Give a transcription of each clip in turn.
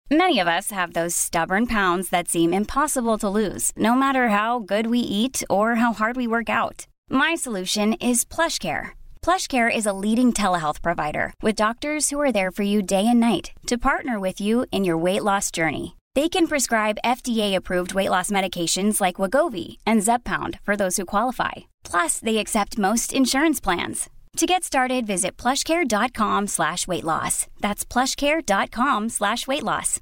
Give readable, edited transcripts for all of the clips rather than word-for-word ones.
Many of us have those stubborn pounds that seem impossible to lose, no matter how good we eat or how hard we work out. My solution is PlushCare. PlushCare is a leading telehealth provider with doctors who are there for you day and night to partner with you in your weight loss journey. They can prescribe FDA-approved weight loss medications like Wegovy and Zepbound for those who qualify. Plus, they accept most insurance plans. To get started, visit plushcare.com/weightloss. That's plushcare.com/weightloss.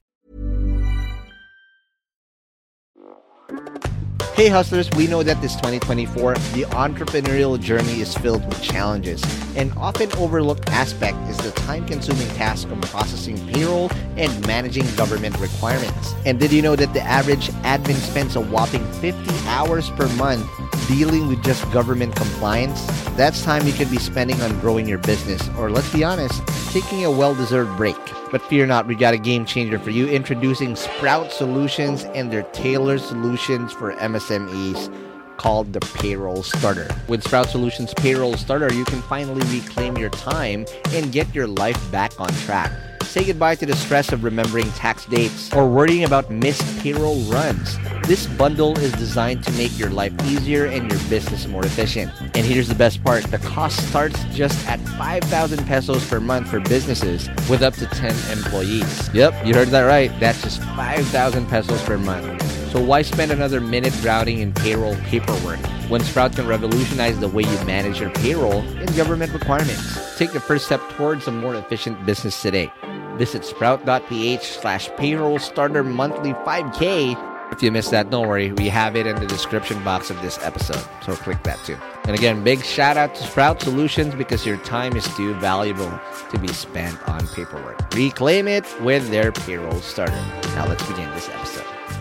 Hey hustlers, we know that this 2024, the entrepreneurial journey is filled with challenges. An often overlooked aspect is the time-consuming task of processing payroll and managing government requirements. And did you know that the average admin spends a whopping 50 hours per month dealing with just government compliance? That's time you could be spending on growing your business, or let's be honest, taking a well-deserved break. But fear not, we got a game changer for you, introducing Sprout Solutions and their tailored solutions for MSMEs called the Payroll Starter. With Sprout Solutions Payroll Starter, you can finally reclaim your time and get your life back on track. Say goodbye to the stress of remembering tax dates or worrying about missed payroll runs. This bundle is designed to make your life easier and your business more efficient. And here's the best part. The cost starts just at 5,000 pesos per month for businesses with up to 10 employees. Yep, you heard that right. That's just 5,000 pesos per month. So why spend another minute drowning in payroll paperwork when Sprout can revolutionize the way you manage your payroll and government requirements? Take the first step towards a more efficient business today. Visit sprout.ph/payroll starter monthly 5K. If you missed that, don't worry. We have it in the description box of this episode. So click that too. And again, big shout out to Sprout Solutions because your time is too valuable to be spent on paperwork. Reclaim it with their Payroll Starter. Now let's begin this episode.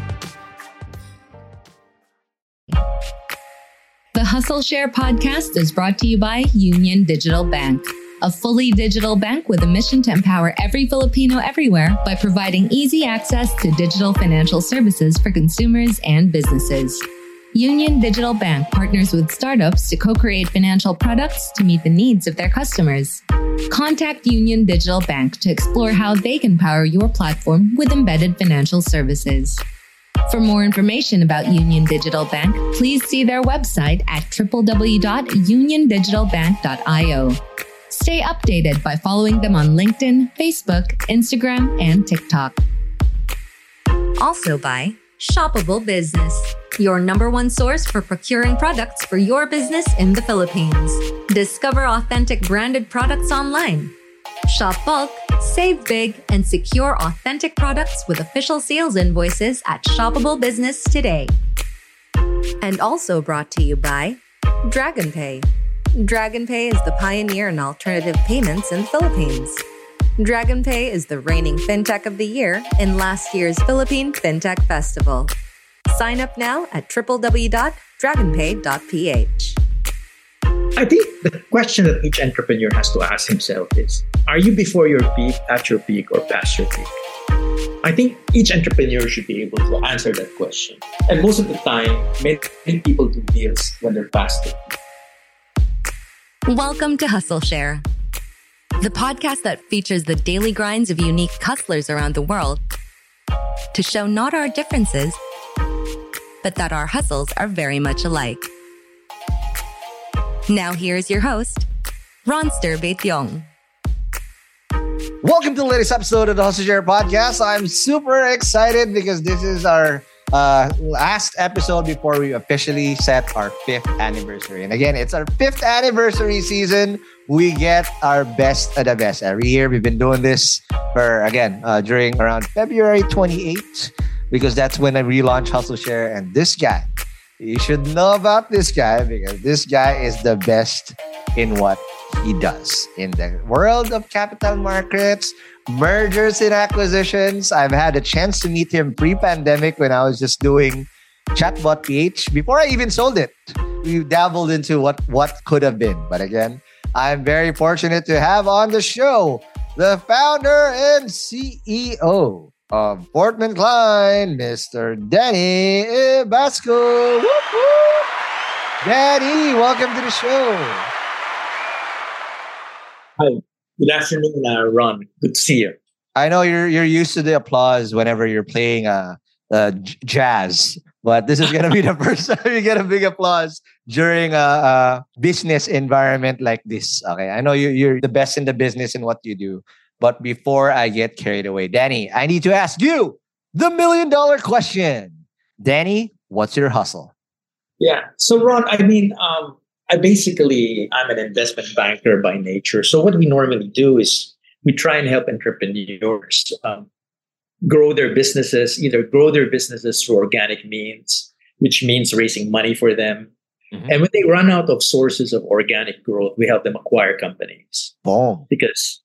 The Hustle Share podcast is brought to you by Union Digital Bank, a fully digital bank with a mission to empower every Filipino everywhere by providing easy access to digital financial services for consumers and businesses. Union Digital Bank partners with startups to co-create financial products to meet the needs of their customers. Contact Union Digital Bank to explore how they can power your platform with embedded financial services. For more information about Union Digital Bank, please see their website at www.uniondigitalbank.io. Stay updated by following them on LinkedIn, Facebook, Instagram, and TikTok. Also by Shoppable Business, your number one source for procuring products for your business in the Philippines. Discover authentic branded products online. Shop bulk, save big, and secure authentic products with official sales invoices at Shoppable Business today. And also brought to you by DragonPay. DragonPay is the pioneer in alternative payments in the Philippines. DragonPay is the reigning fintech of the year in last year's Philippine Fintech Festival. Sign up now at www.dragonpay.ph. I think the question that each entrepreneur has to ask himself is, are you before your peak, at your peak, or past your peak? I think each entrepreneur should be able to answer that question. And most of the time, many people do deals when they're past their peak. Welcome to Hustle Share, the podcast that features the daily grinds of unique hustlers around the world to show not our differences, but that our hustles are very much alike. Now here's your host, Ronster Beityong. Welcome to the latest episode of the Hustle Share podcast. I'm super excited because this is our last episode before we officially set our 5th anniversary. And again, it's our 5th anniversary season. We get our best of the best. Every year we've been doing this for, again, during around February 28th, because that's when I relaunch Hustle Share. And this guy, you should know about this guy because this guy is the best in what he does in the world of capital markets, mergers and acquisitions. I've had a chance to meet him pre-pandemic when I was just doing Chatbot PH. Before I even sold it, we dabbled into what could have been. But again, I'm very fortunate to have on the show the founder and CEO of Portman Klein, Mr. Danny Basco. Whoop, whoop. Danny, welcome to the show. Hi. Good afternoon, Ron. Good to see you. I know you're used to the applause whenever you're playing jazz, but this is gonna be the first time you get a big applause during a business environment like this. Okay, I know you're the best in the business in what you do, but before I get carried away, Danny, I need to ask you the $1,000,000 question. Danny, what's your hustle? Yeah. So Ron, I'm an investment banker by nature. So what we normally do is we try and help entrepreneurs either grow their businesses through organic means, which means raising money for them. Mm-hmm. And when they run out of sources of organic growth, we help them acquire companies. Boom. Because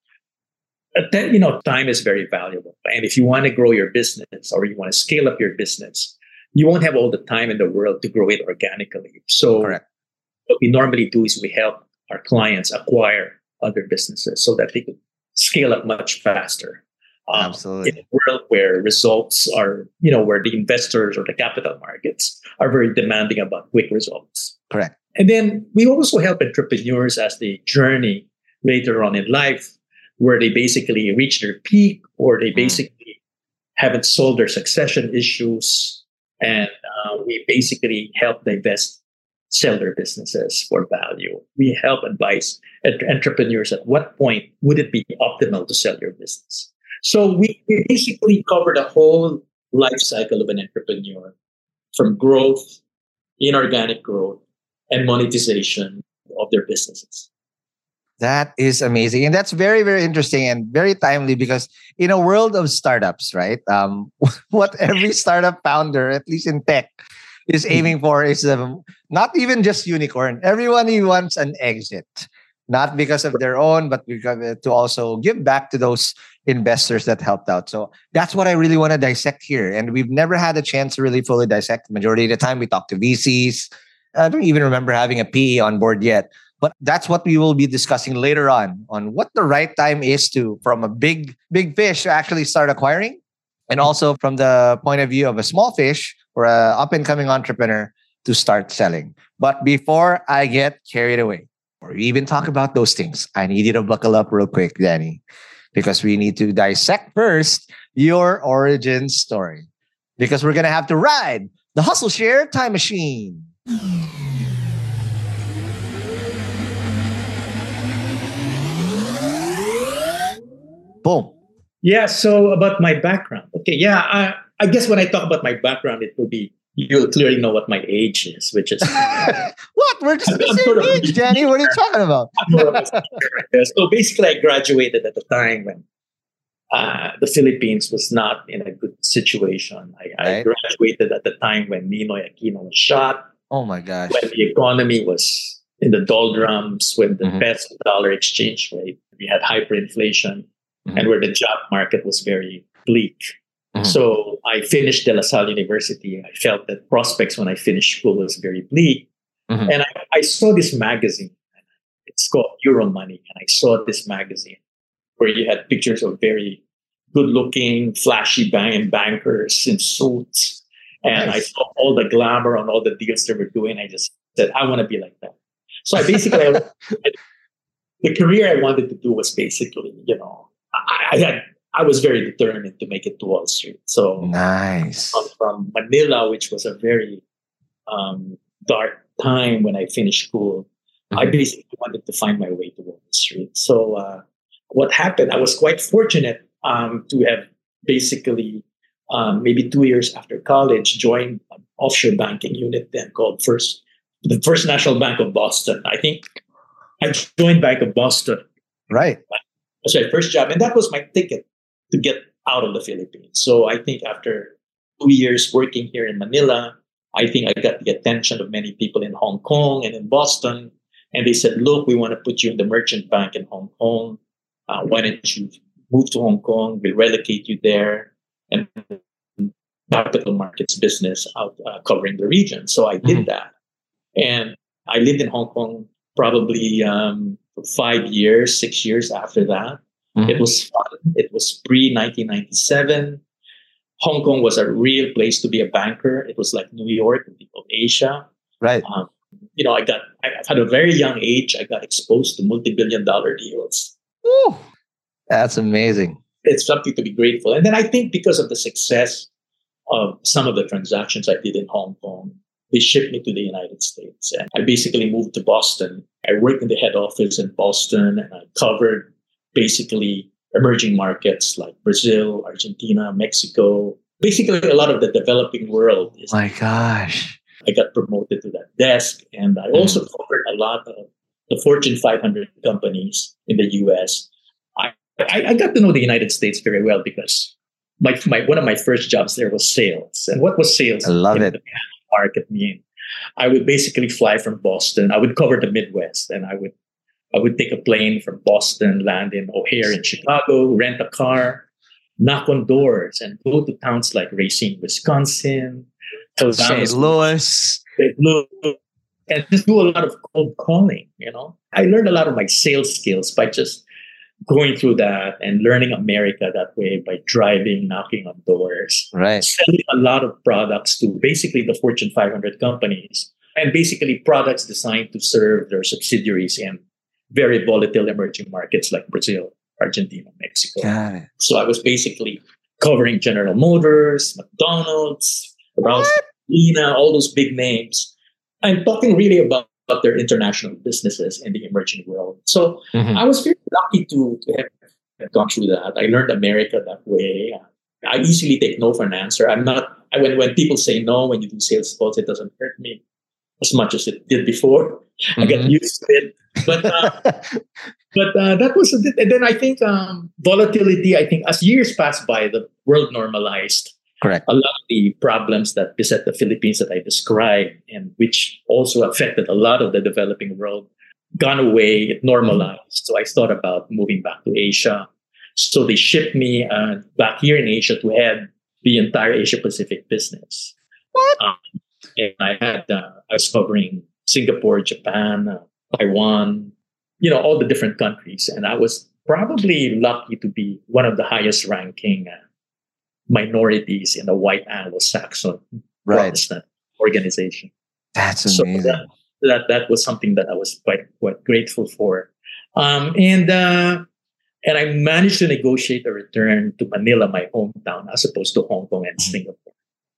time is very valuable. And if you want to grow your business or you want to scale up your business, you won't have all the time in the world to grow it organically. So correct. What we normally do is we help our clients acquire other businesses so that they could scale up much faster. Absolutely. In a world where results are, where the investors or the capital markets are very demanding about quick results. Correct. And then we also help entrepreneurs as they journey later on in life, where they basically reach their peak or they basically haven't solved their succession issues. And we basically help sell their businesses for value. We help advise entrepreneurs at what point would it be optimal to sell your business. So we basically cover the whole life cycle of an entrepreneur, from growth, inorganic growth, and monetization of their businesses. That is amazing. And that's very, very interesting and very timely because in a world of startups, right? What every startup founder, at least in tech, is aiming for is not even just unicorn. Everyone wants an exit, not because of their own, but because to also give back to those investors that helped out. So that's what I really want to dissect here. And we've never had a chance to really fully dissect. The majority of the time we talk to VCs. I don't even remember having a PE on board yet. But that's what we will be discussing later on what the right time is from a big fish to actually start acquiring. And also from the point of view of a small fish or an up-and-coming entrepreneur to start selling. But before I get carried away, or even talk about those things, I need you to buckle up real quick, Danny, because we need to dissect first your origin story. Because we're going to have to ride the Hustle Share Time Machine. Boom. Yeah, so about my background. Okay, yeah, I guess when I talk about my background, it will be, you'll clearly know what my age is, which is... What? We're just the same age, Danny. What are you talking about? So basically, I graduated at the time when the Philippines was not in a good situation. I graduated at the time when Ninoy Aquino was shot. Oh my gosh. When the economy was in the doldrums, when the peso dollar exchange rate, we had hyperinflation. And where the job market was very bleak. So I finished De La Salle University. I felt that prospects when I finished school was very bleak. And I saw this magazine. It's called Euromoney. And I saw this magazine where you had pictures of very good-looking, flashy bankers in suits. And nice. I saw all the glamour on all the deals they were doing. I just said, I want to be like that. So I basically, the career I wanted to do was basically, I was very determined to make it to Wall Street. So nice. From Manila, which was a very dark time when I finished school, I basically wanted to find my way to Wall Street. So what happened, I was quite fortunate to have basically maybe 2 years after college joined an offshore banking unit then called the First National Bank of Boston. I think I joined Bank of Boston. Right. That's my first job. And that was my ticket to get out of the Philippines. So I think after 2 years working here in Manila, I think I got the attention of many people in Hong Kong and in Boston. And they said, look, we want to put you in the merchant bank in Hong Kong. Why don't you move to Hong Kong? We'll relocate you there. And capital markets business out covering the region. So I did that. And I lived in Hong Kong probably 5 years, 6 years after that. It was fun. It was pre-1997. Hong Kong was a real place to be a banker. It was like New York of Asia. Right. At a very young age, I got exposed to multi-billion-dollar deals. Woo! That's amazing. it's something to be grateful. And then I think because of the success of some of the transactions I did in Hong Kong, they shipped me to the United States. And I basically moved to Boston. I worked in the head office in Boston, and I covered basically emerging markets like Brazil, Argentina, Mexico, basically a lot of the developing world. My gosh. I got promoted to that desk, and I also covered a lot of the Fortune 500 companies in the US. I got to know the United States very well because one of my first jobs there was sales. And what was sales? I love it. The market mean? I would basically fly from Boston. I would cover the Midwest, and I would take a plane from Boston, land in O'Hare in Chicago, rent a car, knock on doors, and go to towns like Racine, Wisconsin, St. Louis, and just do a lot of cold calling. I learned a lot of my sales skills by just going through that and learning America that way by driving, knocking on doors, right, selling a lot of products to basically the Fortune 500 companies, and basically products designed to serve their subsidiaries in very volatile emerging markets like Brazil, Argentina, Mexico. Got it. So I was basically covering General Motors, McDonald's, all those big names. I'm talking really about their international businesses in the emerging world. So I was very lucky to have gone through that. I learned America that way. I easily take no for an answer. When people say no, when you do sales calls, it doesn't hurt me as much as it did before. I got used to it. But that was it. And then I think volatility, I think as years passed by, the world normalized. Correct. A lot of the problems that beset the Philippines that I described, and which also affected a lot of the developing world, gone away. It normalized. So I thought about moving back to Asia. So they shipped me back here in Asia to head the entire Asia Pacific business. What? And I was covering Singapore, Japan, Taiwan, all the different countries. And I was probably lucky to be one of the highest ranking minorities in a white Anglo-Saxon Protestant organization. That's amazing. So that was something that I was quite grateful for. And I managed to negotiate a return to Manila, my hometown, as opposed to Hong Kong and Singapore.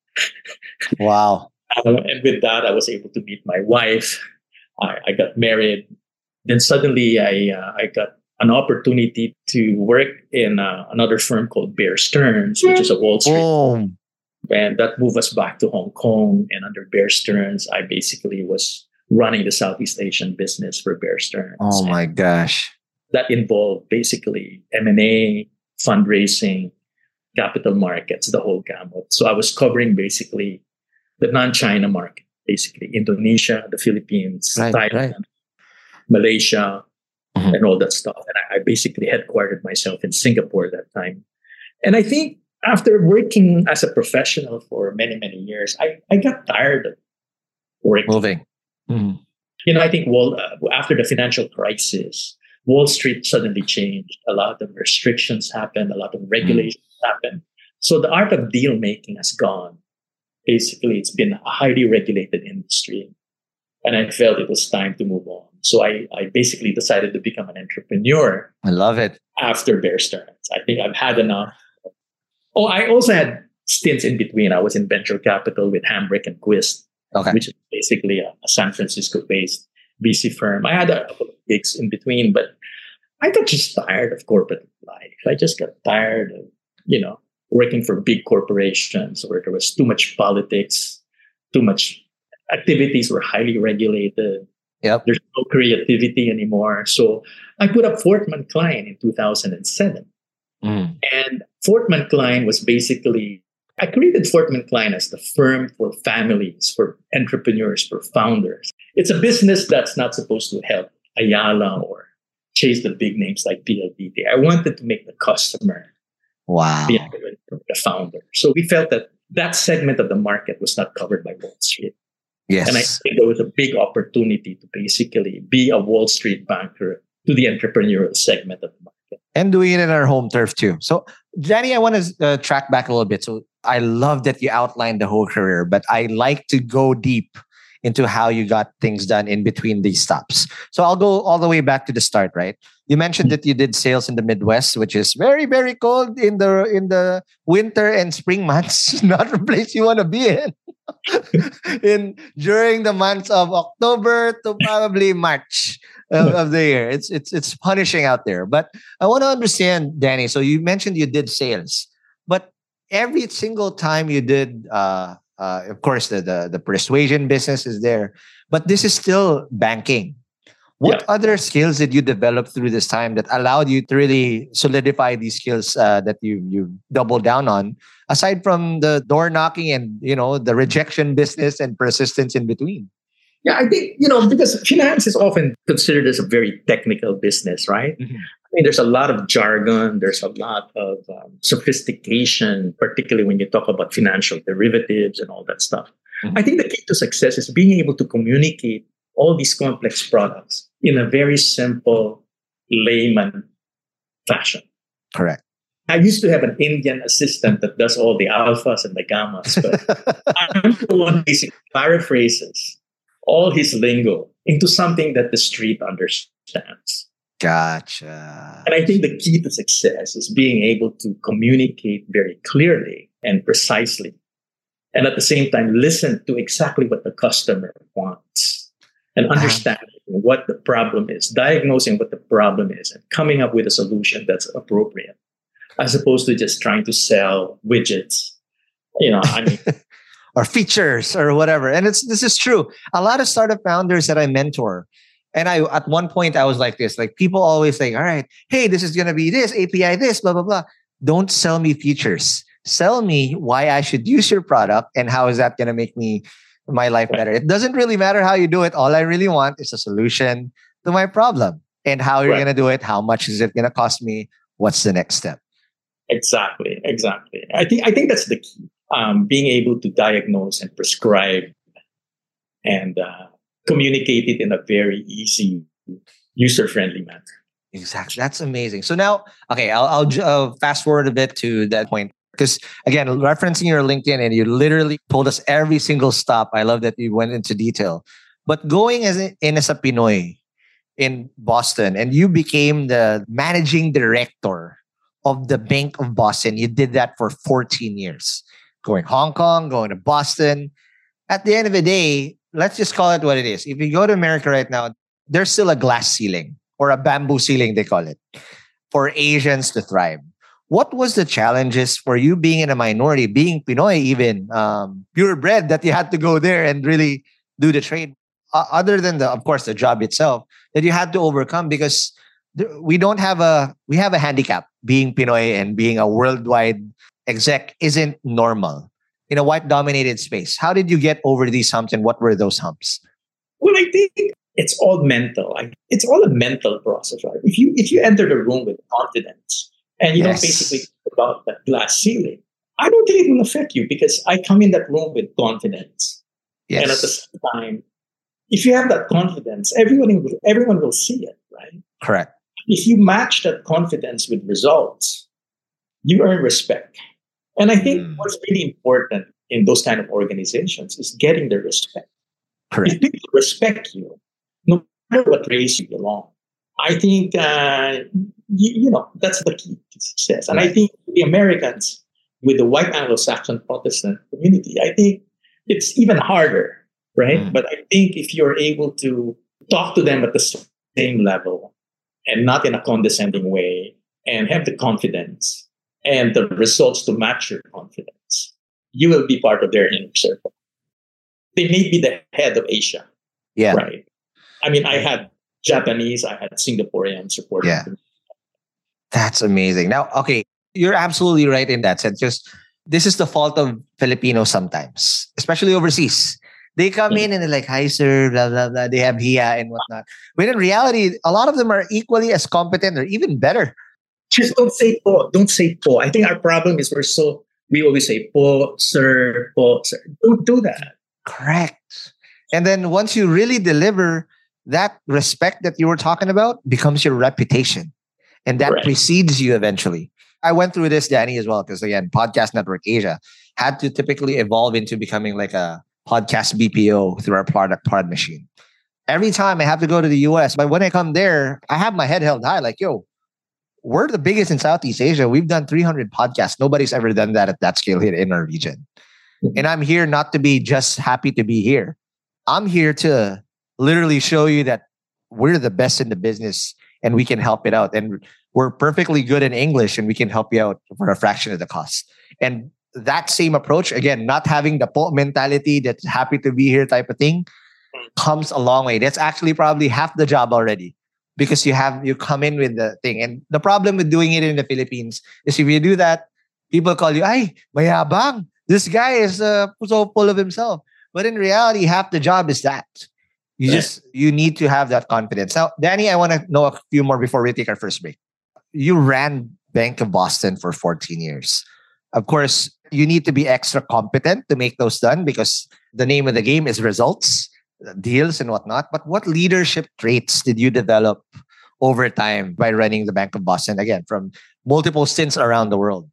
Wow. And with that, I was able to meet my wife. I got married. Then suddenly I got an opportunity to work in another firm called Bear Stearns, which is a Wall Street. And that moved us back to Hong Kong. And under Bear Stearns, I basically was running the Southeast Asian business for Bear Stearns. Oh my gosh. That involved basically M&A, fundraising, capital markets, the whole gamut. So I was covering basically the non-China market, basically Indonesia, the Philippines, Thailand, Malaysia, and all that stuff. And I basically headquartered myself in Singapore at that time. And I think after working as a professional for many, many years, I got tired of working. Moving. I think after the financial crisis, Wall Street suddenly changed. A lot of restrictions happened. A lot of regulations happened. So the art of deal making has gone. Basically, it's been a highly regulated industry. And I felt it was time to move on. So I basically decided to become an entrepreneur. I love it. After Bear Stearns. I think I've had enough. Oh, I also had stints in between. I was in venture capital with Hambrick and Quist, which is basically a San Francisco-based VC firm. I had a couple of gigs in between, but I got just tired of corporate life. I just got tired of, working for big corporations where there was too much politics, too much activities were highly regulated. Yep. There's no creativity anymore. So I put up Fortman Klein in 2007. And Fortman Klein was basically, I created Fortman Klein as the firm for families, for entrepreneurs, for founders. It's a business that's not supposed to help Ayala or chase the big names like PLDT. I wanted to make the customer be the founder. So we felt that segment of the market was not covered by Wall Street. Yes. And I think there was a big opportunity to basically be a Wall Street banker to the entrepreneurial segment of the market. And doing it in our home turf too. So, Johnny, I want to track back a little bit. So I love that you outlined the whole career, but I like to go deep into how you got things done in between these stops. So I'll go all the way back to the start, right? You mentioned that you did sales in the Midwest, which is very, very cold in the winter and spring months. Not a place you want to be in. During the months of October to probably March of the year. It's punishing out there. But I want to understand, Danny. So you mentioned you did sales, but every single time you did, of course, the persuasion business is there, but this is still banking. What other skills did you develop through this time that allowed you to really solidify these skills that you doubled down on, aside from the door knocking and the rejection business and persistence in between? Yeah, I think, because finance is often considered as a very technical business, right? Mm-hmm. I mean, there's a lot of jargon, there's a lot of sophistication, particularly when you talk about financial derivatives and all that stuff. Mm-hmm. I think the key to success is being able to communicate all these complex products in a very simple layman fashion. Correct. I used to have an Indian assistant that does all the alphas and the gammas, but I'm the one basically paraphrases all his lingo into something that the street understands. Gotcha. And I think the key to success is being able to communicate very clearly and precisely, and at the same time listen to exactly what the customer wants. And understanding what the problem is, diagnosing what the problem is, and coming up with a solution that's appropriate, as opposed to just trying to sell widgets. Or features or whatever. And this is true. A lot of startup founders that I mentor, and at one point I was like this, like people always say, all right, hey, this is going to be this API, this, blah, blah, blah. Don't sell me features. Sell me why I should use your product and how is that going to make my life better. It doesn't really matter how you do it. All I really want is a solution to my problem and how you're going to do it. How much is it going to cost me? What's the next step? Exactly. I think that's the key. Being able to diagnose and prescribe and communicate it in a very easy, user-friendly manner. Exactly. That's amazing. So now, okay, I'll fast forward a bit to that point. Because again, referencing your LinkedIn, and you literally told us every single stop. I love that you went into detail. But going as a Pinoy in Boston, and you became the managing director of the Bank of Boston. You did that for 14 years. Going Hong Kong, going to Boston. At the end of the day, let's just call it what it is. If you go to America right now, there's still a glass ceiling or a bamboo ceiling, they call it, for Asians to thrive. What was the challenges for you being in a minority, being Pinoy even, purebred, that you had to go there and really do the trade, other than of course, the job itself, that you had to overcome? Because we have a handicap. Being Pinoy and being a worldwide exec isn't normal in a white-dominated space. How did you get over these humps, and what were those humps? Well, I think it's all mental. It's all a mental process, right? If you enter the room with confidence, and you don't basically think about that glass ceiling, I don't think it will affect you, because I come in that room with confidence. Yes. And at the same time, if you have that confidence, everyone will see it, right? Correct. If you match that confidence with results, you earn respect. And I think what's really important in those kind of organizations is getting the respect. Correct. If people respect you, no matter what race you belong, I think that's the key to success. And I think the Americans, with the white Anglo-Saxon Protestant community, I think it's even harder, right? But I think if you're able to talk to them at the same level and not in a condescending way, and have the confidence and the results to match your confidence, you will be part of their inner circle. They may be the head of Asia, right? I mean, I had Japanese, I had Singaporean supporting. Yeah. That's amazing. Now, okay, you're absolutely right in that sense. Just this is the fault of Filipinos sometimes, especially overseas. They come in and they're like, hi, sir, blah, blah, blah. They have hiya and whatnot. But in reality, a lot of them are equally as competent or even better. Just don't say po. Don't say po. I think our problem is we always say po, sir, po, sir. Don't do that. Correct. And then once you really deliver, that respect that you were talking about becomes your reputation. And that precedes you eventually. I went through this, Danny, as well, because again, Podcast Network Asia had to typically evolve into becoming like a podcast BPO through our product Pod Machine. Every time I have to go to the US, but when I come there, I have my head held high. Like, yo, we're the biggest in Southeast Asia. We've done 300 podcasts. Nobody's ever done that at that scale here in our region. And I'm here not to be just happy to be here. I'm here to literally show you that we're the best in the business and we can help it out. And we're perfectly good in English and we can help you out for a fraction of the cost. And that same approach, again, not having the po mentality that's happy to be here type of thing, comes a long way. That's actually probably half the job already because you come in with the thing. And the problem with doing it in the Philippines is if you do that, people call you, ay, mayabang. This guy is so full of himself. But in reality, half the job is that. You need to have that confidence. Now, Danny, I want to know a few more before we take our first break. You ran Bank of Boston for 14 years. Of course, you need to be extra competent to make those done because the name of the game is results, deals and whatnot. But what leadership traits did you develop over time by running the Bank of Boston, again, from multiple stints around the world?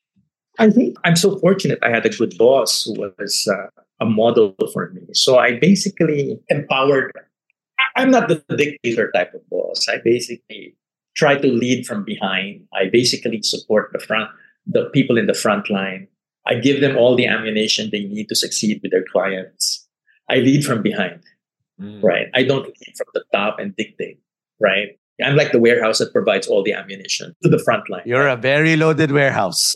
I think I'm so fortunate I had a good boss who was a model for me. So I basically empowered. I'm not the dictator type of boss. I basically try to lead from behind. I basically support the people in the front line. I give them all the ammunition they need to succeed with their clients. I lead from behind, right? I don't lead from the top and dictate, right? I'm like the warehouse that provides all the ammunition to the front line. You're a very loaded warehouse.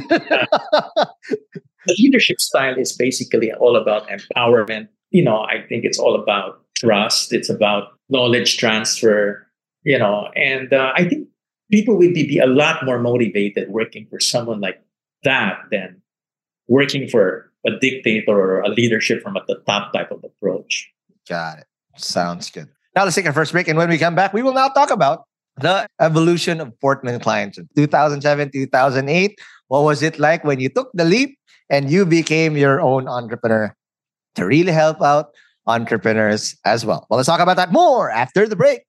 The leadership style is basically all about empowerment. I think it's all about trust. It's about knowledge transfer, and I think people would be a lot more motivated working for someone like that than working for a dictator or a leadership from at the top type of approach. Got it. Sounds good. Now let's take our first break. And when we come back, we will now talk about the evolution of Portman Clients in 2007, 2008. What was it like when you took the leap and you became your own entrepreneur to really help out entrepreneurs as well? Well, let's talk about that more after the break.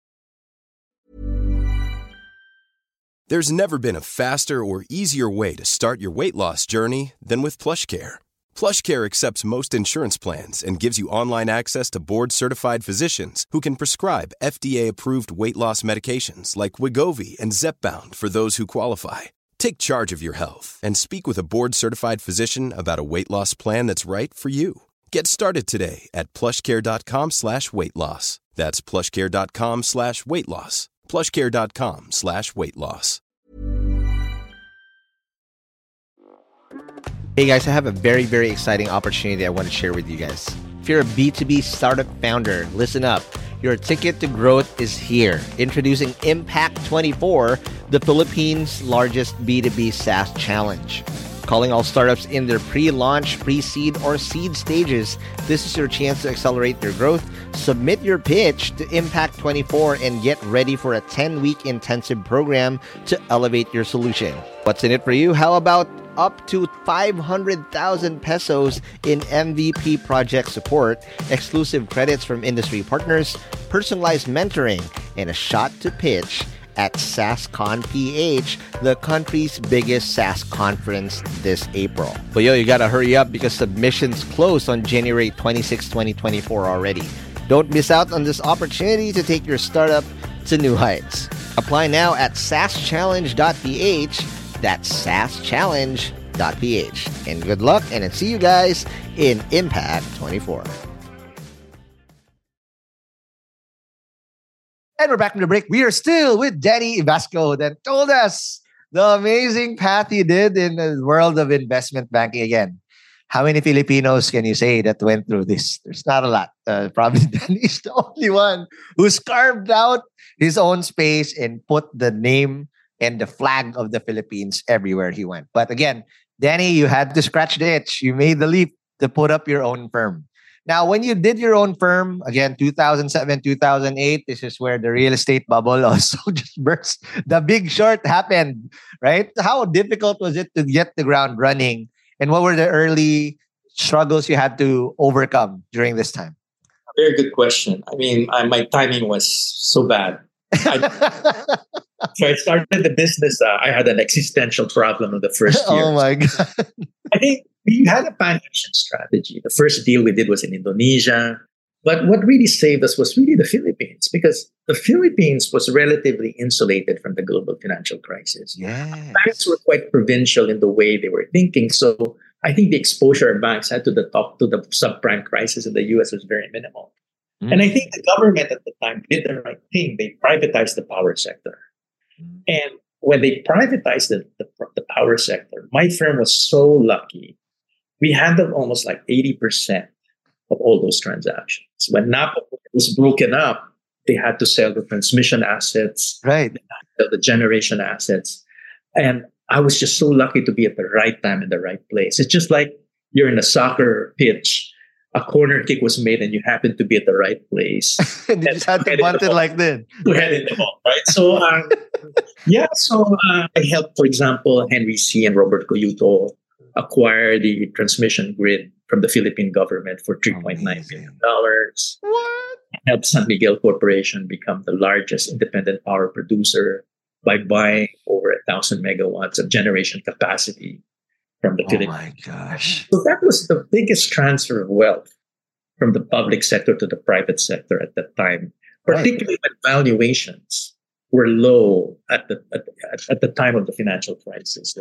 There's never been a faster or easier way to start your weight loss journey than with PlushCare. PlushCare accepts most insurance plans and gives you online access to board-certified physicians who can prescribe FDA-approved weight loss medications like Wegovy and Zepbound for those who qualify. Take charge of your health and speak with a board-certified physician about a weight loss plan that's right for you. Get started today at plushcare.com/weight-loss. That's plushcare.com/weight-loss. plushcare.com/weight-loss. Hey guys, I have a very, very exciting opportunity I want to share with you guys. If you're a B2B startup founder, listen up. Your ticket to growth is here. Introducing Impact 24, the Philippines' largest B2B SaaS challenge. Calling all startups in their pre-launch, pre-seed, or seed stages, this is your chance to accelerate your growth. Submit your pitch to Impact 24 and get ready for a 10-week intensive program to elevate your solution. What's in it for you? How about up to 500,000 pesos in MVP project support, exclusive credits from industry partners, personalized mentoring, and a shot to pitch at SaaSCon PH, the country's biggest SaaS conference this April. But you gotta hurry up because submissions close on January 26, 2024 already. Don't miss out on this opportunity to take your startup to new heights. Apply now at SaaSchallenge.ph. That's SaaSchallenge.ph. And good luck, and I'll see you guys in Impact 24. And we're back from the break. We are still with Danny Vasco that told us the amazing path he did in the world of investment banking. Again, how many Filipinos can you say that went through this? There's not a lot. Probably Danny's the only one who's carved out his own space and put the name and the flag of the Philippines everywhere he went. But again, Danny, you had to scratch the itch. You made the leap to put up your own firm. Now, when you did your own firm, again, 2007, 2008, this is where the real estate bubble also just burst. The Big Short happened, right? How difficult was it to get the ground running? And what were the early struggles you had to overcome during this time? Very good question. I mean, my timing was so bad. So I started the business. I had an existential problem in the first year. Oh my God. I think We had a pan-Asian strategy. The first deal we did was in Indonesia. But what really saved us was really the Philippines, because the Philippines was relatively insulated from the global financial crisis. Yes. Banks were quite provincial in the way they were thinking. So I think the exposure of banks had to the subprime crisis in the US was very minimal. And I think the government at the time did the right thing. They privatized the power sector. And when they privatized the power sector, my firm was so lucky. We handled almost like 80% of all those transactions. When Napa was broken up, they had to sell the transmission assets, Right. the generation assets. And I was just so lucky to be at the right time in the right place. It's just like you're in a soccer pitch, a corner kick was made and you happened to be at the right place. You just had to bunt it like that. To head in the ball, right? So, I helped, for example, Henry C. and Robert Coyuto acquire the transmission grid from the Philippine government for $3.9 billion. What? Helped San Miguel Corporation become the largest independent power producer by buying over 1,000 megawatts of generation capacity from the Philippines. My gosh. So that was the biggest transfer of wealth from the public sector to the private sector at that time, particularly when valuations were low at the time of the financial crisis.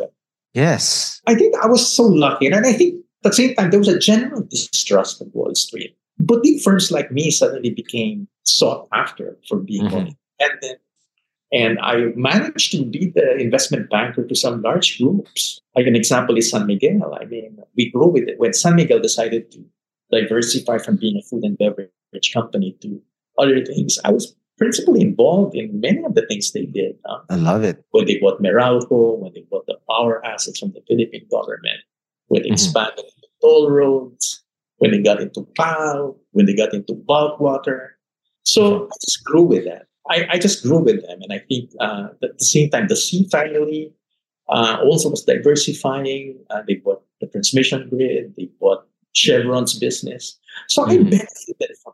Yes. I think I was so lucky. And I think at the same time, there was a general distrust of Wall Street. Boutique firms like me suddenly became sought after for being more independent. And I managed to be the investment banker to some large groups. Like an example is San Miguel. I mean, we grew with it. When San Miguel decided to diversify from being a food and beverage company to other things, I was principally involved in many of the things they did. I love it. When they bought Meralco, when they bought the power assets from the Philippine government, when they expanded into toll roads, when they got into PAL, when they got into bulk water. So I just grew with that. I just grew with them. And I think at the same time, the C family also was diversifying. They bought the transmission grid. They bought Chevron's business. So I benefited from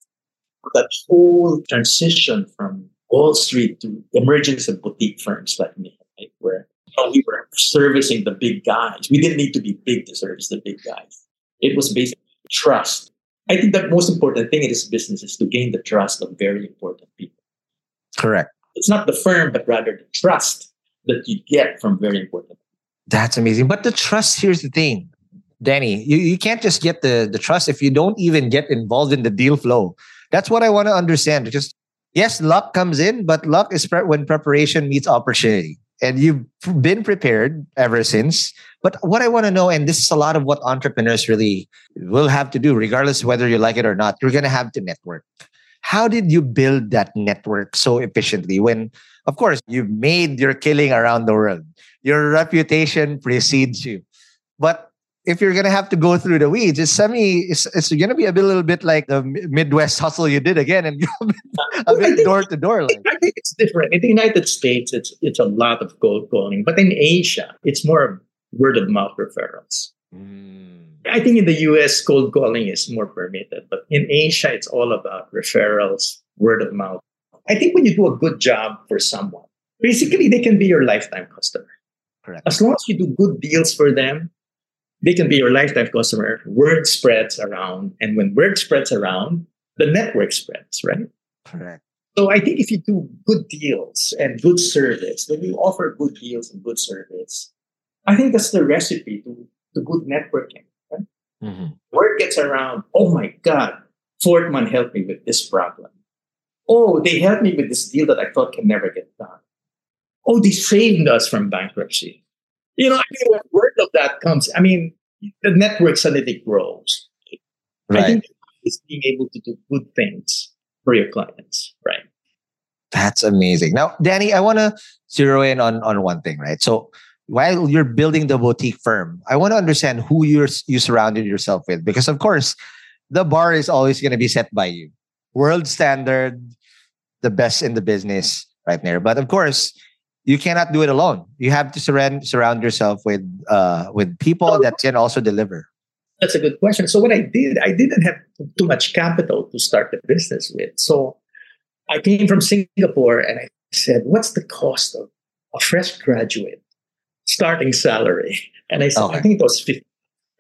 that whole transition from Wall Street to the emergence of boutique firms like me, right? Where we were servicing the big guys. We didn't need to be big to service the big guys. It was basically trust. I think the most important thing in this business is to gain the trust of very important people. Correct. It's not the firm, but rather the trust that you get from very important people. That's amazing. But the trust, here's the thing, Danny, you can't just get the trust if you don't even get involved in the deal flow. That's what I want to understand. Because yes, luck comes in, but luck is when preparation meets opportunity. And you've been prepared ever since. But what I want to know, and this is a lot of what entrepreneurs really will have to do, regardless of whether you like it or not, you're going to have to network. How did you build that network so efficiently when, of course, you've made your killing around the world? Your reputation precedes you. But if you're going to have to go through the weeds, it's going to be a little bit like the Midwest hustle you did again and go a bit door to door. I think it's different. In the United States, it's a lot of cold calling. But in Asia, it's more word of mouth referrals. I think in the US, cold calling is more permitted. But in Asia, it's all about referrals, word of mouth. I think when you do a good job for someone, basically they can be your lifetime customer. Correct. As long as you do good deals for them, they can be your lifetime customer. Word spreads around. And when word spreads around, the network spreads, right? Correct. So I think if you do good deals and good service, when you offer good deals and good service, I think that's the recipe to good networking. Right? Word gets around, oh my God, Fortman helped me with this problem. Oh, they helped me with this deal that I thought can never get done. Oh, they saved us from bankruptcy. You know, I mean, when word of that comes, I mean, the network suddenly grows. Right. I think it's being able to do good things for your clients, right? That's amazing. Now, Danny, I want to zero in on one thing, right? So while you're building the boutique firm, I want to understand who you surrounded yourself with. Because, of course, the bar is always going to be set by you. World standard, the best in the business right there. But, of course, you cannot do it alone. You have to surround yourself with people that can also deliver. That's a good question. So what I didn't have too much capital to start the business with. So I came from Singapore and I said, what's the cost of a fresh graduate starting salary? And I said, I think it was $50.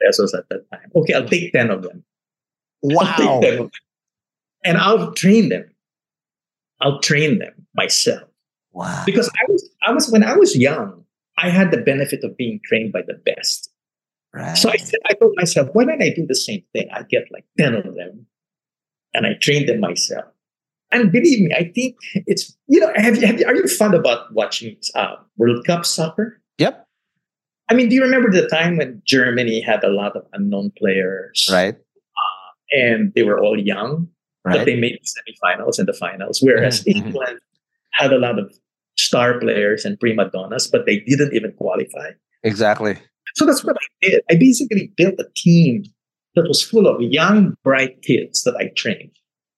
pesos at that time. Okay, I'll take 10 of them. I'll take Wow. 10 of them. And I'll train them. I'll train them myself. Wow. Because I was when I was young, I had the benefit of being trained by the best. Right. So I told myself, why don't I do the same thing? I get like 10 of them and I train them myself. And believe me, I think it's, are you fond about watching World Cup soccer? Yep. I mean, do you remember the time when Germany had a lot of unknown players? Right. And they were all young, but Right. they made the semifinals and the finals. Whereas Mhm, mhm. England had a lot of star players and prima donnas, but they didn't even qualify. Exactly. So that's what I did. I basically built a team that was full of young, bright kids that I trained.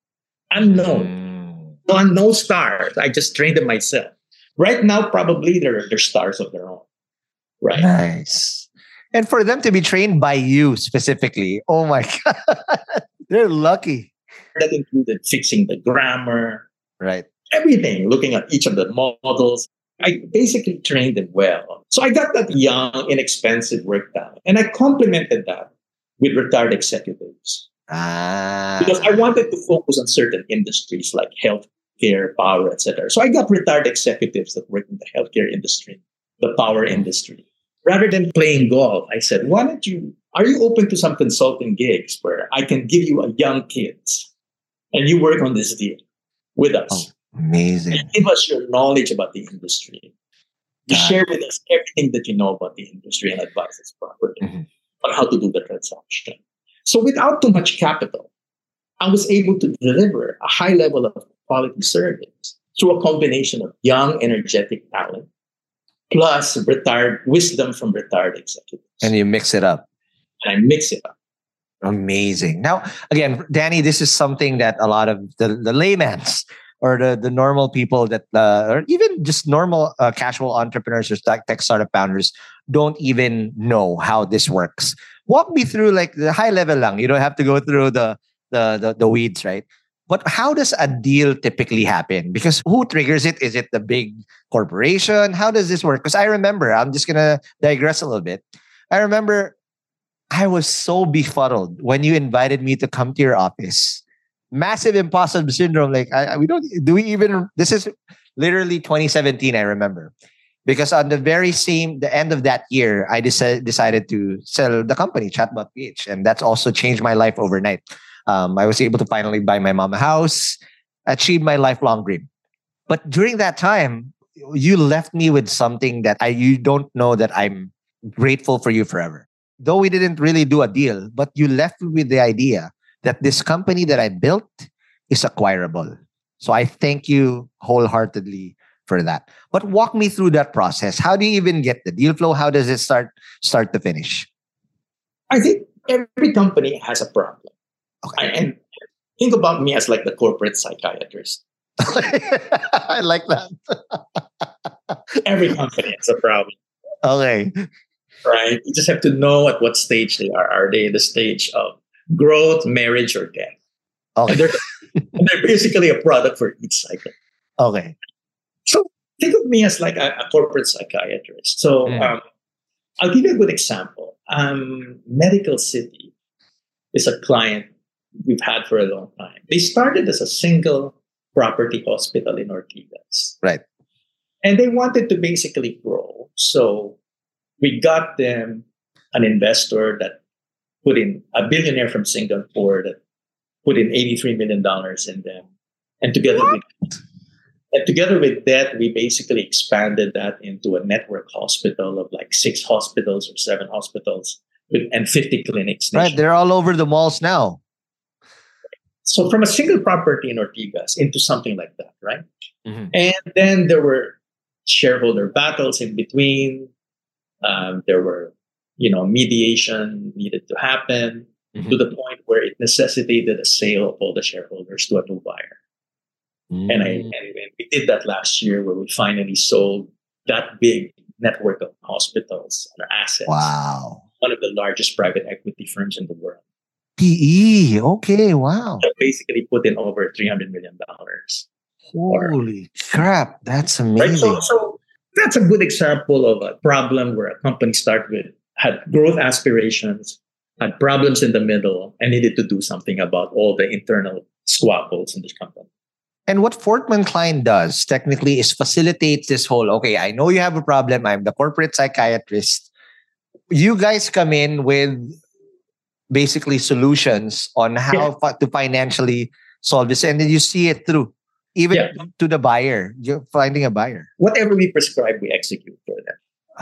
Unknown. No stars. I just trained them myself. Right now, probably they're stars of their own. Right. Nice. And for them to be trained by you specifically, oh my God, they're lucky. That included fixing the grammar, Right. everything, looking at each of the models. I basically trained them well. So I got that young, inexpensive work done. And I complemented that with retired executives because I wanted to focus on certain industries like healthcare, power, etc. So I got retired executives that work in the healthcare industry, the power industry. Rather than playing golf, I said, are you open to some consulting gigs where I can give you a young kids and you work on this deal with us? Oh, amazing. You give us your knowledge about the industry. You share with us everything that you know about the industry and advise us properly on how to do the transaction. So without too much capital, I was able to deliver a high level of quality service through a combination of young, energetic talent plus retired wisdom from retired executives. And you mix it up. And I mix it up. Amazing. Now, again, Danny, this is something that a lot of the layman's or the normal people that, or even just normal casual entrepreneurs or tech startup founders don't even know how this works. Walk me through like the high level lang. You don't have to go through the weeds, right? But how does a deal typically happen? Because who triggers it? Is it the big corporation? How does this work? Because I remember, I'm just going to digress a little bit. I remember I was so befuddled when you invited me to come to your office. Massive imposter syndrome. Like, this is literally 2017, I remember. Because on the end of that year, I decided to sell the company, Chatbot.ph. And that's also changed my life overnight. I was able to finally buy my mom a house, achieve my lifelong dream. But during that time, you left me with something that you don't know that I'm grateful for you forever. Though we didn't really do a deal, but you left me with the idea that this company that I built is acquirable. So I thank you wholeheartedly for that. But walk me through that process. How do you even get the deal flow? How does it start to finish? I think every company has a problem. Okay. And think about me as like the corporate psychiatrist. I like that. Every company has a problem. Okay. Right? You just have to know at what stage they are. Are they in the stage of growth, marriage, or death? Okay. And they're basically a product for each cycle. Okay. So think of me as like a corporate psychiatrist. So I'll give you a good example. Medical City is a client we've had for a long time. They started as a single property hospital in Ortigas. Right. And they wanted to basically grow. So we got them an investor that put in a billionaire from Singapore that put in $83 million in them. And together with that, we basically expanded that into a network hospital of like 6 hospitals or 7 hospitals and 50 clinics. Right. They're all over the malls now. So from a single property in Ortigas into something like that, right? Mm-hmm. And then there were shareholder battles in between. There were, mediation needed to happen to the point where it necessitated a sale of all the shareholders to a new buyer. And we did that last year where we finally sold that big network of hospitals and assets. Wow. One of the largest private equity firms in the world. PE. Okay. Wow. That basically put in over $300 million. Holy crap. That's amazing. Right? So that's a good example of a problem where a company had growth aspirations, had problems in the middle, and needed to do something about all the internal squabbles in this company. And what Fortman Klein does technically is facilitates this whole, okay, I know you have a problem. I'm the corporate psychiatrist. You guys come in with basically solutions on how to financially solve this. And then you see it through, even to the buyer. You're finding a buyer. Whatever we prescribe, we execute for them.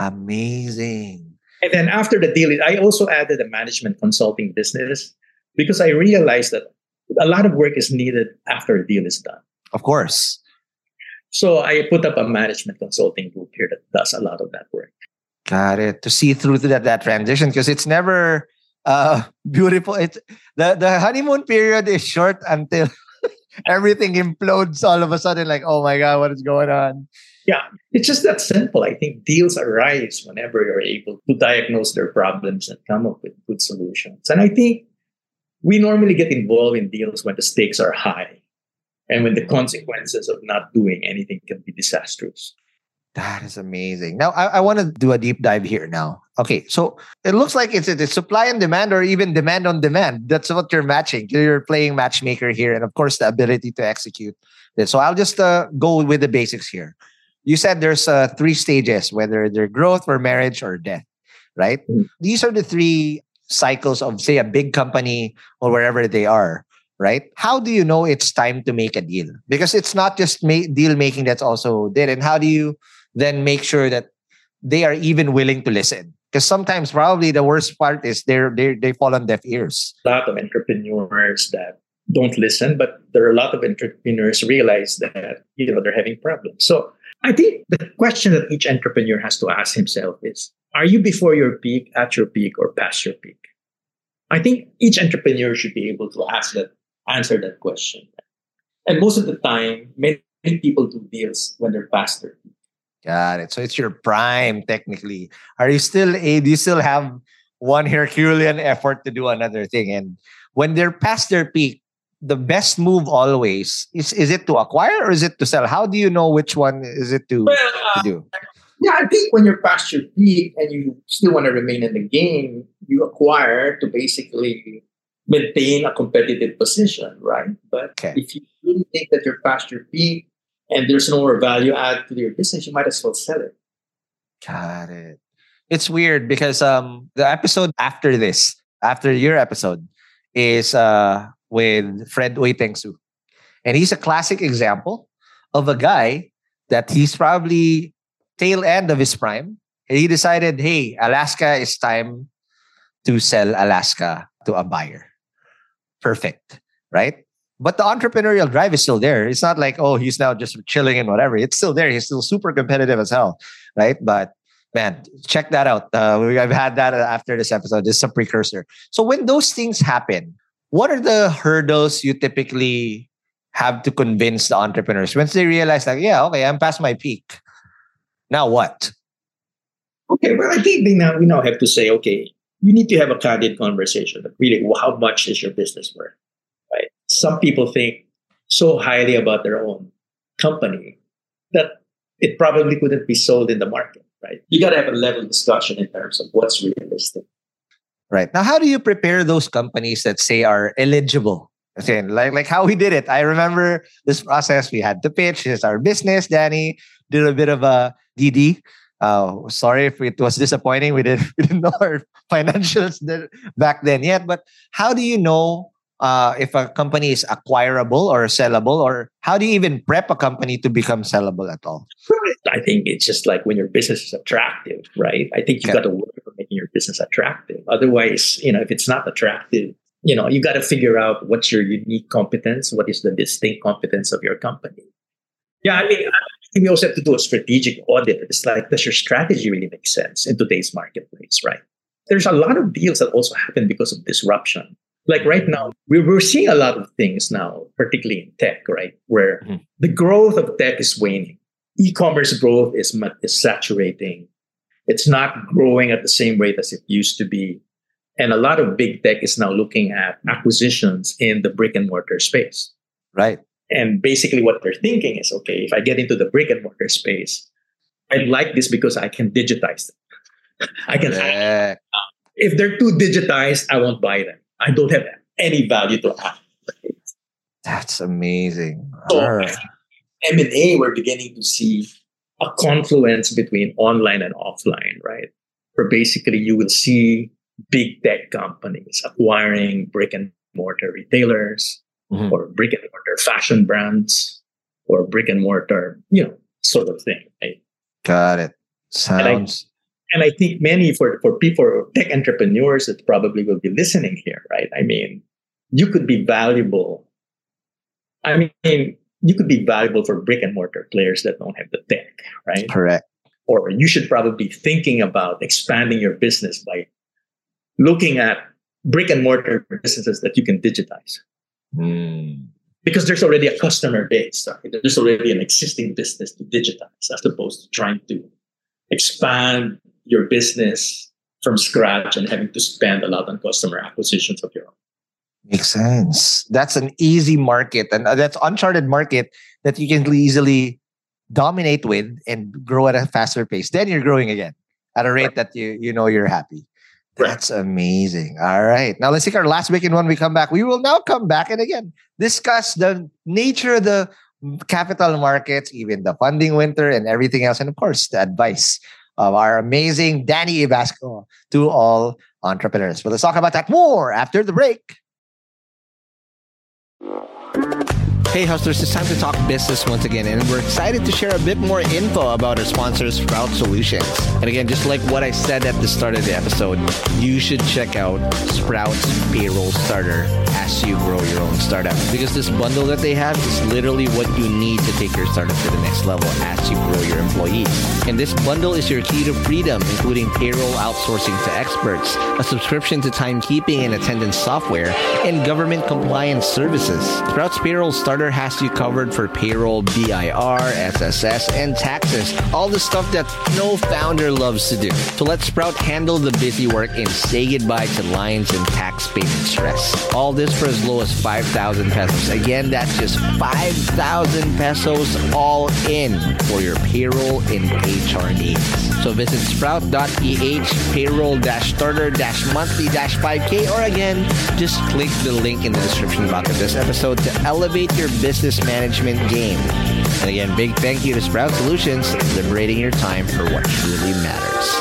Amazing. And then after the deal, I also added a management consulting business because I realized that a lot of work is needed after a deal is done. Of course. So I put up a management consulting group here that does a lot of that work. Got it. To see through to that transition, because it's never beautiful. It's the honeymoon period is short until everything implodes all of a sudden. Like, oh my God, what is going on? Yeah, it's just that simple. I think deals arise whenever you're able to diagnose their problems and come up with good solutions. And I think we normally get involved in deals when the stakes are high and when the consequences of not doing anything can be disastrous. That is amazing. Now, I want to do a deep dive here now. Okay, so it looks like it's supply and demand, or even demand on demand. That's what you're matching. You're playing matchmaker here. And of course, the ability to execute this. So I'll just go with the basics here. You said there's 3 stages, whether they're growth or marriage or death, right? Mm-hmm. These are the 3 cycles of, say, a big company or wherever they are, right? How do you know it's time to make a deal? Because it's not just deal making that's also there. And how do you then make sure that they are even willing to listen? Because sometimes probably the worst part is they fall on deaf ears. A lot of entrepreneurs that don't listen, but there are a lot of entrepreneurs realize that they're having problems. So I think the question that each entrepreneur has to ask himself is, are you before your peak, at your peak, or past your peak? I think each entrepreneur should be able to answer that question. And most of the time, many people do deals when they're past their peak. Got it. So it's your prime, technically. Do you still have one Herculean effort to do another thing? And when they're past their peak, the best move always is it to acquire or is it to sell? How do you know which one is it to do? Yeah, I think when you're past your peak and you still want to remain in the game, you acquire to basically maintain a competitive position, right? But if you really think that you're past your peak and there's no more value add to your business, you might as well sell it. Got it. It's weird because the episode after your episode, is with Fred Oitengsu. And he's a classic example of a guy that he's probably tail end of his prime. And he decided, hey, Alaska, is time to sell Alaska to a buyer. Perfect, right? But the entrepreneurial drive is still there. It's not like, oh, he's now just chilling and whatever. It's still there. He's still super competitive as hell, right? But man, check that out. I've had that after this episode. Just a precursor. So when those things happen, what are the hurdles you typically have to convince the entrepreneurs once they realize that, yeah, okay, I'm past my peak. Now what? Okay, well, I think we now have to say, okay, we need to have a candid conversation. Really, how much is your business worth? Right? Some people think so highly about their own company that it probably couldn't be sold in the market. Right? You got to have a level discussion in terms of what's realistic. Right. Now, how do you prepare those companies that say are eligible? Okay, like how we did it. I remember this process. We had to pitch. It's our business. Danny did a bit of a DD. Sorry if it was disappointing. We didn't know our financials back then yet. But how do you know if a company is acquirable or sellable, or how do you even prep a company to become sellable at all? I think it's just like when your business is attractive, right? I think you got to work on making your business attractive. Otherwise, if it's not attractive, you got to figure out what's your unique competence, what is the distinct competence of your company. Yeah, I think we also have to do a strategic audit. It's like, does your strategy really make sense in today's marketplace, right? There's a lot of deals that also happen because of disruption. Like right now, we're seeing a lot of things now, particularly in tech, right? Where the growth of tech is waning. E-commerce growth is saturating. It's not growing at the same rate as it used to be. And a lot of big tech is now looking at acquisitions in the brick and mortar space. Right. And basically what they're thinking is, okay, if I get into the brick and mortar space, I like this because I can digitize it. I can If they're too digitized, I won't buy them. I don't have any value to add. That's amazing. So, All right. M&A, we're beginning to see a confluence between online and offline, right? Where basically you will see big tech companies acquiring brick and mortar retailers or brick and mortar fashion brands or brick and mortar, sort of thing. Right? Got it. Sounds. And I think many for people, tech entrepreneurs that probably will be listening here, right? I mean, you could be valuable. You could be valuable for brick and mortar players that don't have the tech, right? Correct. Or you should probably be thinking about expanding your business by looking at brick and mortar businesses that you can digitize. Because there's already a customer base. Right? There's already an existing business to digitize as opposed to trying to expand your business from scratch and having to spend a lot on customer acquisitions of your own. Makes sense. That's an easy market, and that's uncharted market that you can easily dominate with and grow at a faster pace. Then you're growing again at a rate that you're happy. That's amazing. All right. Now let's take our last break, and when we come back, we will now come back and again discuss the nature of the capital markets, even the funding winter and everything else. And of course, the advice of our amazing Danny Ibasco to all entrepreneurs. But let's talk about that more after the break. Hey hustlers, it's time to talk business once again, and we're excited to share a bit more info about our sponsor, Sprout Solutions. And again, just like what I said at the start of the episode, you should check out Sprout's Payroll Starter as you grow your own startup, because this bundle that they have is literally what you need to take your startup to the next level as you grow your employees. And this bundle is your key to freedom, including payroll outsourcing to experts, a subscription to timekeeping and attendance software, and government compliance services. Sprout's Payroll Starter has you covered for payroll, BIR, SSS, and taxes. All the stuff that no founder loves to do. So let Sprout handle the busy work and say goodbye to lines and tax payment stress. All this for as low as 5,000 pesos. Again, that's just 5,000 pesos all in for your payroll and HR needs. So visit sprout.ph payroll-starter-monthly-5K, or again, just click the link in the description box of this episode to elevate your business management game. And again, big thank you to Sprout Solutions, liberating your time for what truly matters.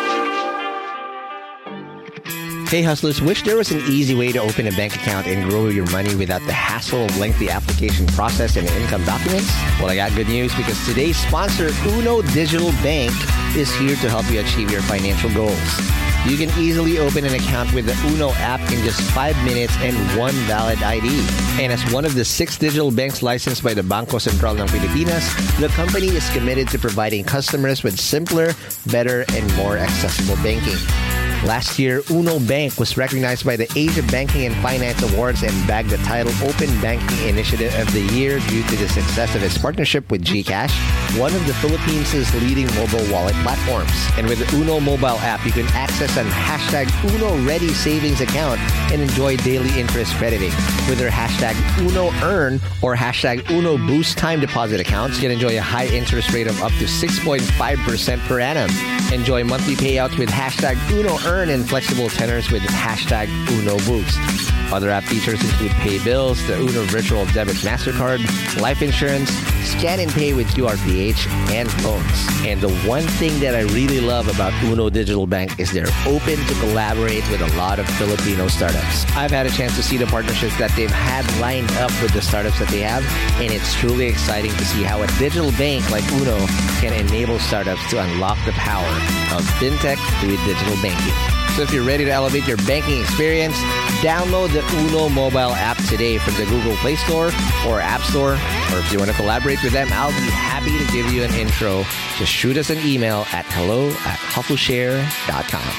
Hey hustlers, wish there was an easy way to open a bank account and grow your money without the hassle of lengthy application process and income documents? Well, I got good news, because today's sponsor, Uno Digital Bank, is here to help you achieve your financial goals. You can easily open an account with the Uno app in just 5 minutes and one valid ID. And as one of the 6 digital banks licensed by the Bangko Sentral ng Pilipinas, the company is committed to providing customers with simpler, better, and more accessible banking. Last year, Uno Bank was recognized by the Asia Banking and Finance Awards and bagged the title Open Banking Initiative of the Year due to the success of its partnership with GCash, one of the Philippines' leading mobile wallet platforms. And with the Uno mobile app, you can access an hashtag Uno Ready savings account and enjoy daily interest crediting. With their hashtag Uno Earn or hashtag Uno Boost time deposit accounts, you can enjoy a high interest rate of up to 6.5% per annum. Enjoy monthly payouts with hashtag Uno Earn and flexible tenors with hashtag Uno Boost. Other app features include pay bills, the Uno Virtual Debit MasterCard, life insurance, scan and pay with QRPH, and phones. And the one thing that I really love about Uno Digital Bank is they're open to collaborate with a lot of Filipino startups. I've had a chance to see the partnerships that they've had lined up with the startups that they have, and it's truly exciting to see how a digital bank like Uno can enable startups to unlock the power of fintech through digital banking. So if you're ready to elevate your banking experience, download the Uno mobile app today from the Google Play Store or App Store. Or if you want to collaborate with them, I'll be happy to give you an intro. Just shoot us an email at hello@hustleshare.com.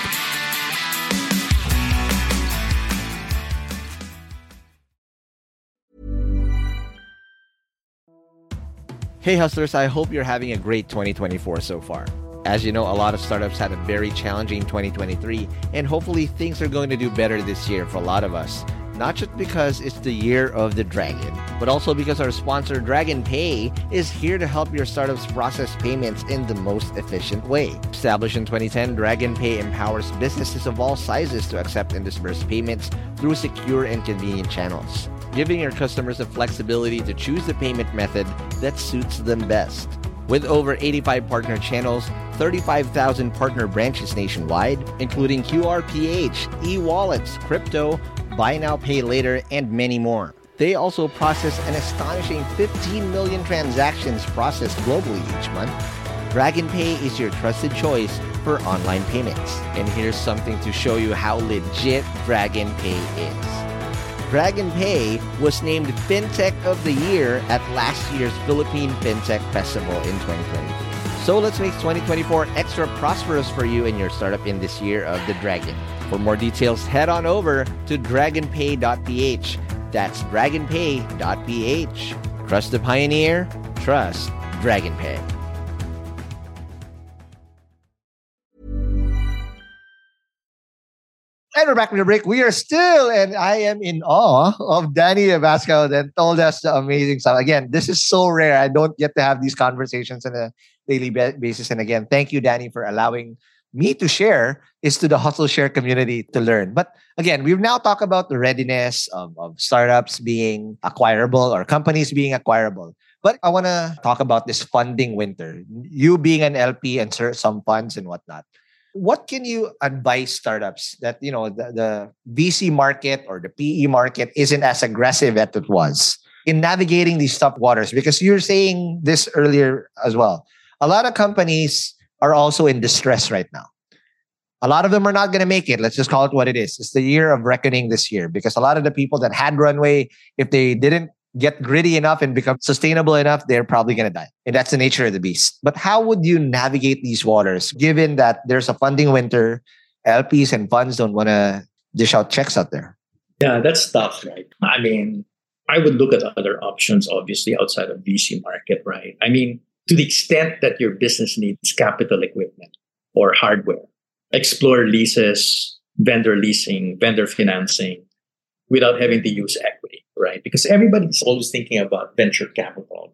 Hey hustlers, I hope you're having a great 2024 so far. As you know, a lot of startups had a very challenging 2023, and hopefully things are going to do better this year for a lot of us. not just because it's the year of the dragon, but also because our sponsor Dragon Pay is here to help your startups process payments in the most efficient way. Established in 2010, Dragon Pay empowers businesses of all sizes to accept and disburse payments through secure and convenient channels, giving your customers the flexibility to choose the payment method that suits them best. With over 85 partner channels, 35,000 partner branches nationwide, including QRPH, e-wallets, crypto, buy now, pay later, and many more. They also process an astonishing 15 million transactions processed globally each month. Dragon Pay is your trusted choice for online payments. And here's something to show you how legit Dragon Pay is. Dragon Pay was named FinTech of the Year at last year's Philippine FinTech Festival in 2023. So let's make 2024 extra prosperous for you and your startup in this year of the dragon. For more details, head on over to dragonpay.ph. That's dragonpay.ph. Trust the pioneer, trust Dragon Pay. And we're back from the break. We are still, and I am in awe of Danny Abascal that told us the amazing stuff. Again, this is so rare. I don't get to have these conversations on a daily basis. And again, thank you, Danny, for allowing me to share is to the Hustle Share community to learn. But again, we've now talked about the readiness of startups being acquirable or companies being acquirable. But I want to talk about this funding winter. You being an LP and some funds and whatnot. What can you advise startups that, the VC market or the PE market isn't as aggressive as it was in navigating these tough waters? Because you're saying this earlier as well. A lot of companies are also in distress right now. A lot of them are not going to make it. Let's just call it what it is. It's the year of reckoning this year because a lot of the people that had runway, if they didn't get gritty enough and become sustainable enough, they're probably going to die. And that's the nature of the beast. But how would you navigate these waters, given that there's a funding winter, LPs and funds don't want to dish out checks out there? Yeah, that's tough, right? I mean, I would look at other options, obviously, outside of VC market, right? I mean, to the extent that your business needs capital equipment or hardware, explore leases, vendor leasing, vendor financing, without having to use equity, right? Because everybody's always thinking about venture capital.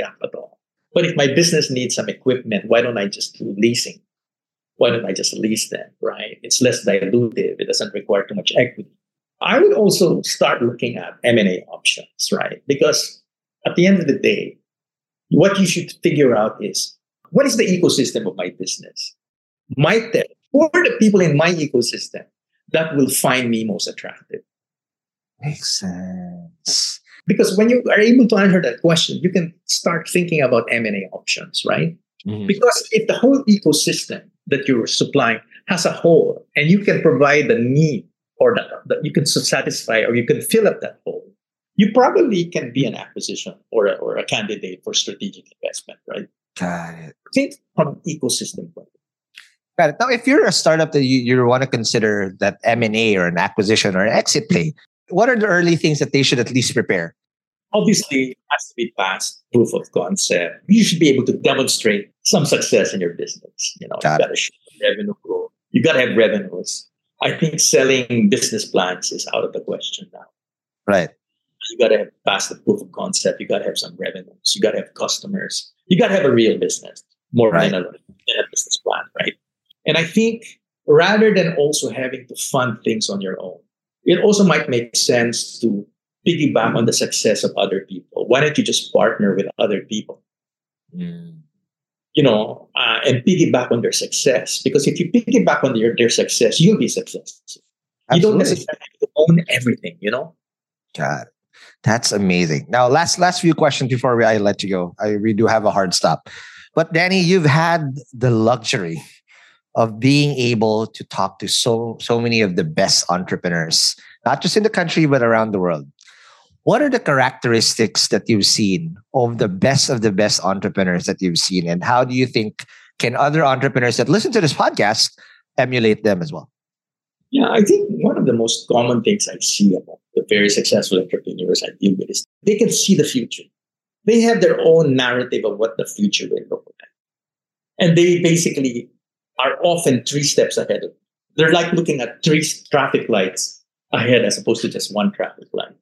But if my business needs some equipment, why don't I just do leasing? Why don't I just lease them, right? It's less dilutive. It doesn't require too much equity. I would also start looking at M&A options, right? Because at the end of the day, what you should figure out is, what is the ecosystem of my business? Who are the people in my ecosystem that will find me most attractive? Makes sense. Because when you are able to answer that question, you can start thinking about M&A options, right? Mm-hmm. Because if the whole ecosystem that you're supplying has a hole and you can provide the need or that you can satisfy or you can fill up that hole, you probably can be an acquisition or a candidate for strategic investment, right? Got it. Think from ecosystem point. Got it. Now, if you're a startup that you want to consider that M&A or an acquisition or an exit play, what are the early things that they should at least prepare? Obviously, it has to be past proof of concept. You should be able to demonstrate some success in your business. You got to show revenue growth. You got to have revenues. I think selling business plans is out of the question now. Right. You got to have past the proof of concept. You got to have some revenues. You got to have customers. You got to have a real business more than a business plan, right? And I think rather than also having to fund things on your own, it also might make sense to piggyback on the success of other people. Why don't you just partner with other people? And piggyback on their success? Because if you piggyback on their success, you'll be successful. Absolutely. You don't necessarily have to own everything, God, that's amazing. Now, last few questions before I let you go. We do have a hard stop. But Danny, you've had the luxury of being able to talk to so many of the best entrepreneurs, not just in the country, but around the world. What are the characteristics that you've seen of the best entrepreneurs that you've seen? And how do you think can other entrepreneurs that listen to this podcast emulate them as well? Yeah, I think one of the most common things I see among the very successful entrepreneurs I deal with is they can see the future. They have their own narrative of what the future will look like. And they basically are often 3 steps ahead of them. They're like looking at 3 traffic lights ahead as opposed to just one traffic light.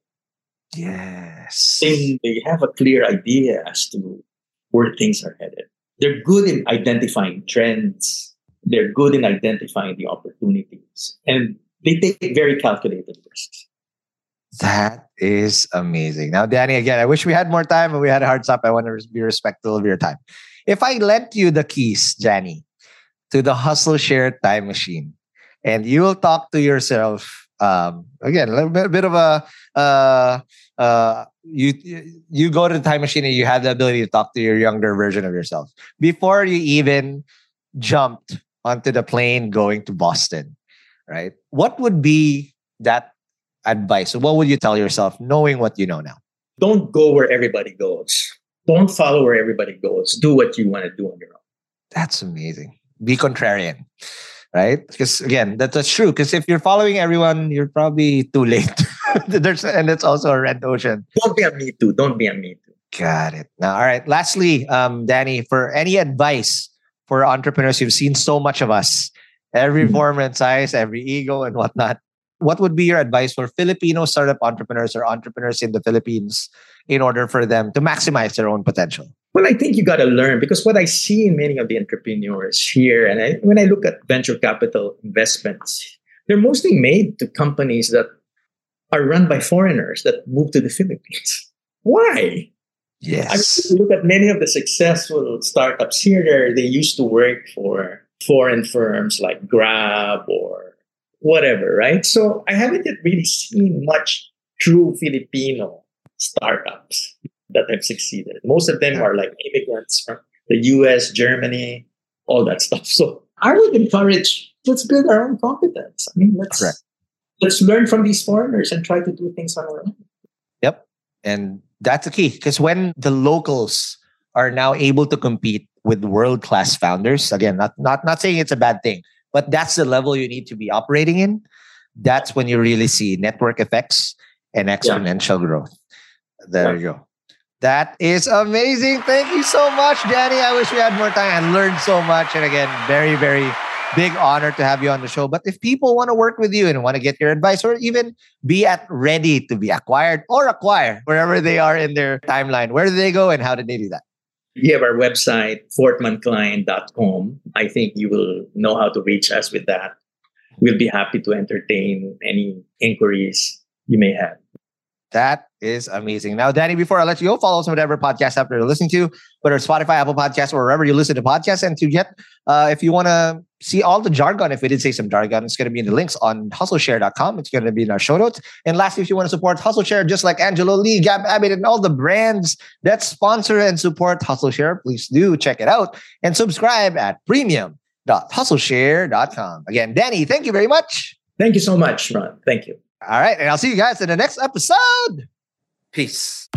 Yes. They have a clear idea as to where things are headed. They're good in identifying trends. They're good in identifying the opportunities. And they take very calculated risks. That is amazing. Now, Danny, again, I wish we had more time, but we had a hard stop. I want to be respectful of your time. If I lent you the keys, Danny, to the Hustle Share time machine, and you will talk to yourself, again, a little bit of a, you go to the time machine and you have the ability to talk to your younger version of yourself before you even jumped onto the plane going to Boston, right? What would be that advice? So what would you tell yourself knowing what you know now? Don't go where everybody goes. Don't follow where everybody goes. Do what you want to do on your own. That's amazing. Be contrarian, right? Because again, that's true. Because if you're following everyone, you're probably too late. And it's also a red ocean. Don't be a me too. Don't be a me too. Got it. Now, all right. Lastly, Danny, for any advice for entrepreneurs, you've seen so much of us, every form and size, every ego and whatnot. What would be your advice for Filipino startup entrepreneurs or entrepreneurs in the Philippines in order for them to maximize their own potential? Well, I think you got to learn, because what I see in many of the entrepreneurs here, and when I look at venture capital investments, they're mostly made to companies that are run by foreigners that move to the Philippines. Why? Yes. I mean, if you look at many of the successful startups here, they used to work for foreign firms like Grab or whatever, right? So I haven't yet really seen much true Filipino startups that have succeeded. Most of them are like immigrants from the US, Germany, all that stuff. So I would encourage, let's build our own competence. I mean, let's learn from these foreigners and try to do things on our own. Yep. And that's the key. Because when the locals are now able to compete with world-class founders, again, not saying it's a bad thing, but that's the level you need to be operating in. That's when you really see network effects and exponential growth. There you go. That is amazing. Thank you so much, Danny. I wish we had more time. I learned so much. And again, very, very big honor to have you on the show. But if people want to work with you and want to get your advice or even be ready to be acquired or acquire wherever they are in their timeline, where do they go and how do they do that? We have our website, fortmancline.com. I think you will know how to reach us with that. We'll be happy to entertain any inquiries you may have. That is amazing. Now, Danny, before I let you go, follow us on whatever podcast app you're listening to, whether it's Spotify, Apple Podcasts, or wherever you listen to podcasts. And to get, if you want to see all the jargon, if we did say some jargon, it's going to be in the links on hustleshare.com. It's going to be in our show notes. And lastly, if you want to support HustleShare, just like Angelo Lee, Gab Abbott, and all the brands that sponsor and support HustleShare, please do check it out and subscribe at premium.hustleshare.com. Again, Danny, thank you very much. Thank you so much, Ron. Thank you. All right. And I'll see you guys in the next episode. Peace.